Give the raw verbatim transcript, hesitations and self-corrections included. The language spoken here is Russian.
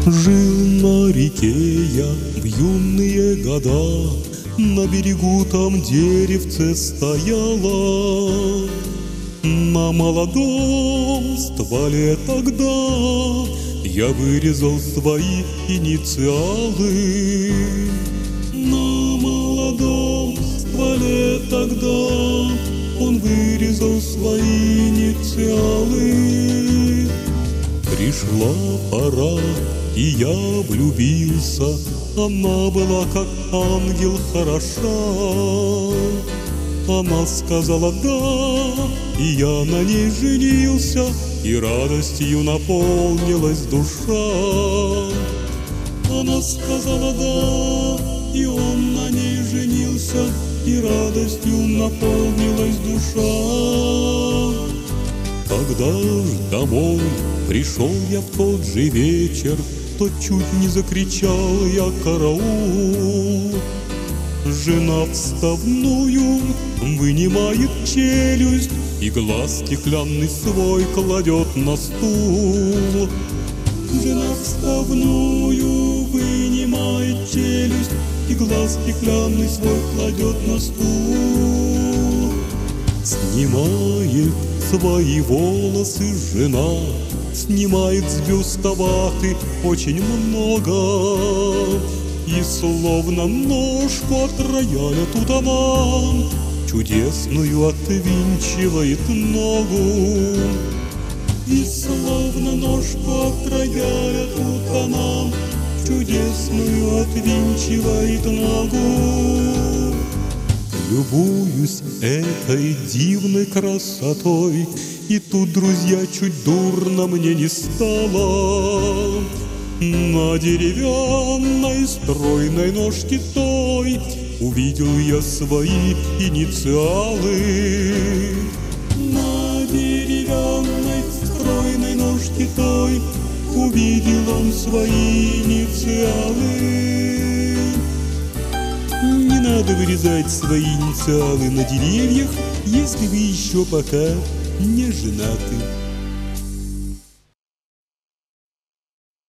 Жил на реке я в юные года, на берегу там деревце стояло. На молодом стволе тогда я вырезал свои инициалы. На молодом стволе тогда он вырезал свои инициалы. Пришла пора, и я влюбился. Она была как ангел хороша. Она сказала «да», и я на ней женился, и радостью наполнилась душа. Она сказала «да», и он на ней женился, и радостью наполнилась душа. Когда ж домой пришел я в тот же вечер, то чуть не закричал я «караул!». Жена вставную вынимает челюсть, и глаз стеклянный свой кладет на стул. Жена вставную вынимает челюсть, и глаз стеклянный свой кладет на стул. Снимает свои волосы жена, снимает с бюста ваты очень много, и словно ножку от рояля тут она чудесную отвинчивает ногу. И словно ножку от рояля тут она чудесную отвинчивает ногу. Любуюсь этой дивной красотой, и тут, друзья, чуть дурно мне не стало. На деревянной стройной ножке той увидел я свои инициалы. На деревянной стройной ножке той увидел он свои инициалы. Не надо вырезать свои инициалы на деревьях, если вы еще пока не женаты.